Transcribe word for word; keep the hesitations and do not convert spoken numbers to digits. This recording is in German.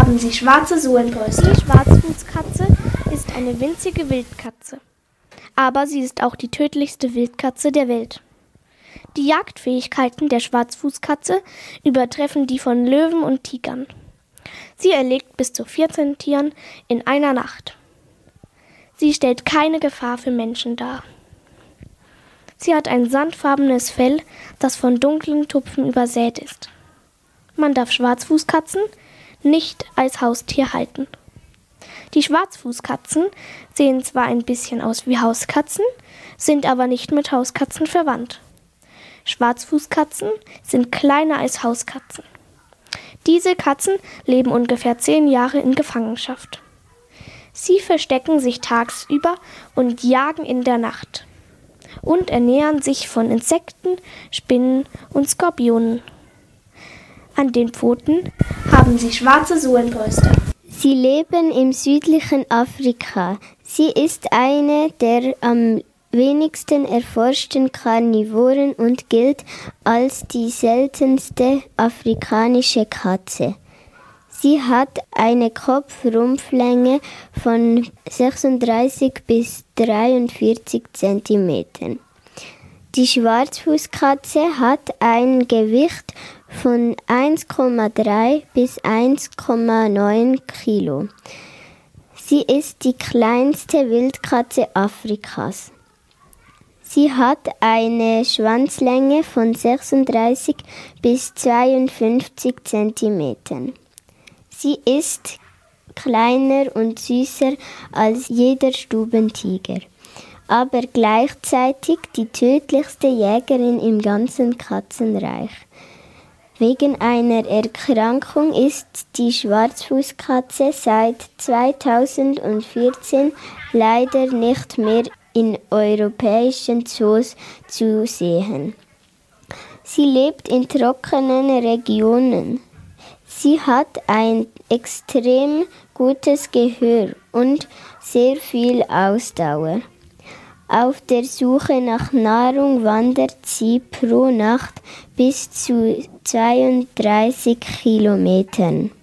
haben sie schwarze Sohlenbrüste. Die Schwarzfußkatze ist eine winzige Wildkatze. Aber sie ist auch die tödlichste Wildkatze der Welt. Die Jagdfähigkeiten der Schwarzfußkatze übertreffen die von Löwen und Tigern. Sie erlegt bis zu vierzehn Tieren in einer Nacht. Sie stellt keine Gefahr für Menschen dar. Sie hat ein sandfarbenes Fell, das von dunklen Tupfen übersät ist. Man darf Schwarzfußkatzen nicht als Haustier halten. Die Schwarzfußkatzen sehen zwar ein bisschen aus wie Hauskatzen, sind aber nicht mit Hauskatzen verwandt. Schwarzfußkatzen sind kleiner als Hauskatzen. Diese Katzen leben ungefähr zehn Jahre in Gefangenschaft. Sie verstecken sich tagsüber und jagen in der Nacht und ernähren sich von Insekten, Spinnen und Skorpionen. An den Pfoten haben sie schwarze Sohlenbrüste. Sie leben im südlichen Afrika. Sie ist eine der am wenigsten erforschten Karnivoren und gilt als die seltenste afrikanische Katze. Sie hat eine Kopf-Rumpflänge von sechsunddreißig bis dreiundvierzig Zentimetern. Die Schwarzfußkatze hat ein Gewicht von eins Komma drei bis eins Komma neun Kilo. Sie ist die kleinste Wildkatze Afrikas. Sie hat eine Schwanzlänge von sechsunddreißig bis zweiundfünfzig Zentimetern. Sie ist kleiner und süßer als jeder Stubentiger, aber gleichzeitig die tödlichste Jägerin im ganzen Katzenreich. Wegen einer Erkrankung ist die Schwarzfußkatze seit zweitausendvierzehn leider nicht mehr in europäischen Zoos zu sehen. Sie lebt in trockenen Regionen. Sie hat ein extrem gutes Gehör und sehr viel Ausdauer. Auf der Suche nach Nahrung wandert sie pro Nacht bis zu zweiunddreißig Kilometern.